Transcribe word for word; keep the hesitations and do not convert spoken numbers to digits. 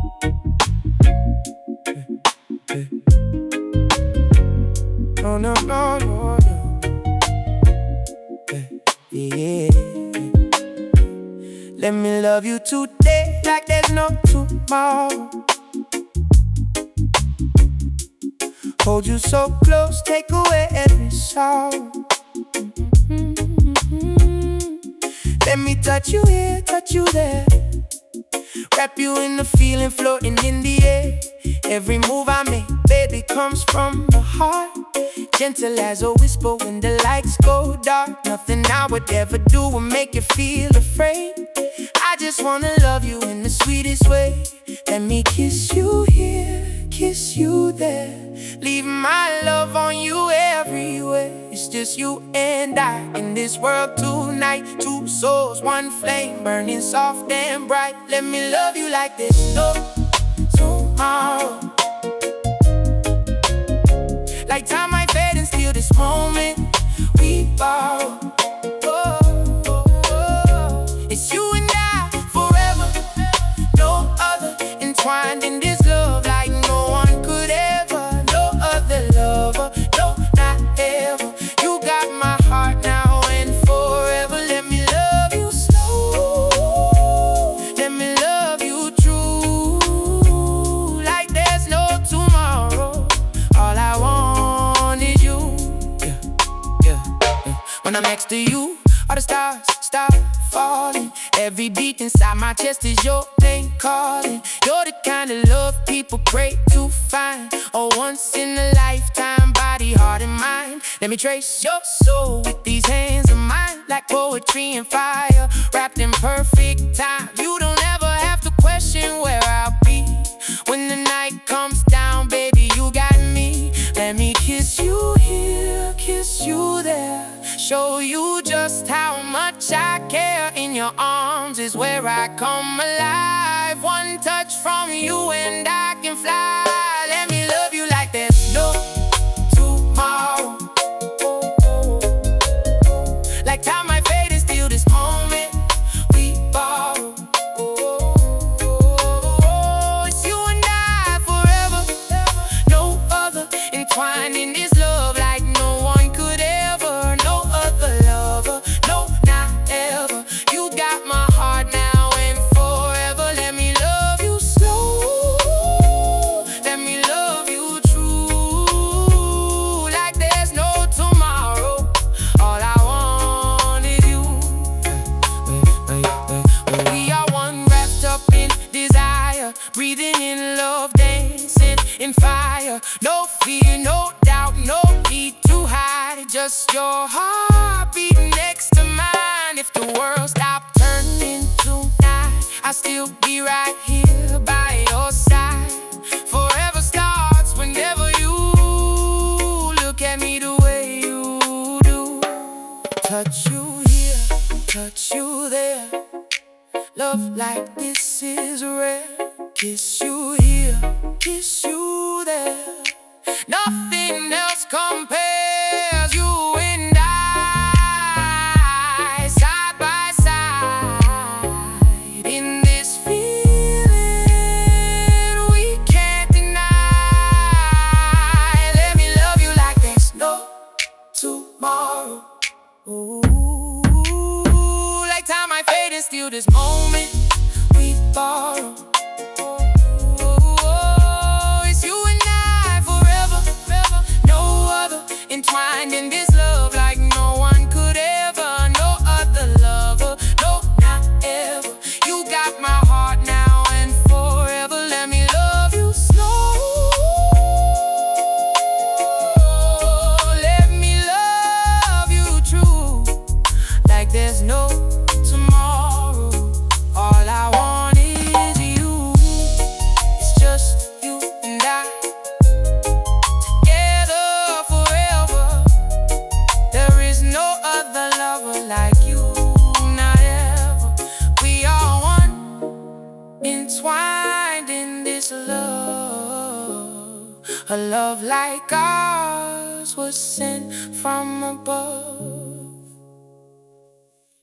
No, no, no, no, no. Yeah. Let me love you today like there's no tomorrow. Hold you so close, take away every sorrow. Let me touch you here, touch you there. Wrap you in the feeling, floating in the air. Every move I make, baby, comes from the heart. Gentle as a whisper when the lights go dark. Nothing I would ever do will make you feel afraid. I just wanna love you in the sweetest way. Let me kiss you here, kiss you there. Leave my love on you everywhere. It's just you and I in this world tonight. Two souls, one flame, burning soft and bright. Let me love you like this, no tomorrow. Like time might fade and steal this moment we borrow. Oh, oh, oh. It's you and I forever, no other. Entwined in this love like no one could ever. No other lover, no, not ever. You got my heart now and forever. Let me love you slow, let me love you true. Like there's no tomorrow. All I want is you. Yeah, yeah, yeah. When I'm next to you, all the stars start falling. Every beat inside my chest is your name calling. You're the kind of love people pray to find. A once in a lifetime, body, heart, and mind. Let me trace your soul with these hands of mine. Like poetry and fire, wrapped in perfect time. You don't ever have to question where I'll be. When the night comes down, baby, you got me. Let me kiss you here, kiss you there. Show you just how much I care. In your arms is where I come alive. One touch from you and I can fly. Let me love you like there's no tomorrow. Like time might fade and steal this moment we borrow. It's you and I forever, no other. Entwined in this love like no one could ever. No other lover, no, not ever. You got my heart now and forever. Let me love you slow, let me love you true. Like there's no tomorrow. All I want is you. We are one wrapped up in desire, breathing in love, dancing in fire. No fear, no doubt, no need to hide. Just your heart beating next to mine. If the world stopped turning tonight, I'll still be right here by your side. Forever starts whenever you look at me the way you do. Touch you here, touch you there. Love like this is rare. Kiss you here, kiss you there. Nothing else compares. You and I, side by side, in this feeling we can't deny. Let me love you like there's no tomorrow. Ooh, like time might fade and steal this moment we borrow. Entwined in this love like no one could ever. No other lover, no, not ever. You got my heart now and forever. Let me love you slow, let me love you true. Like there's no tomorrow. All I want is you. It's just you and I. Entwined in this love, a love like ours was sent from above.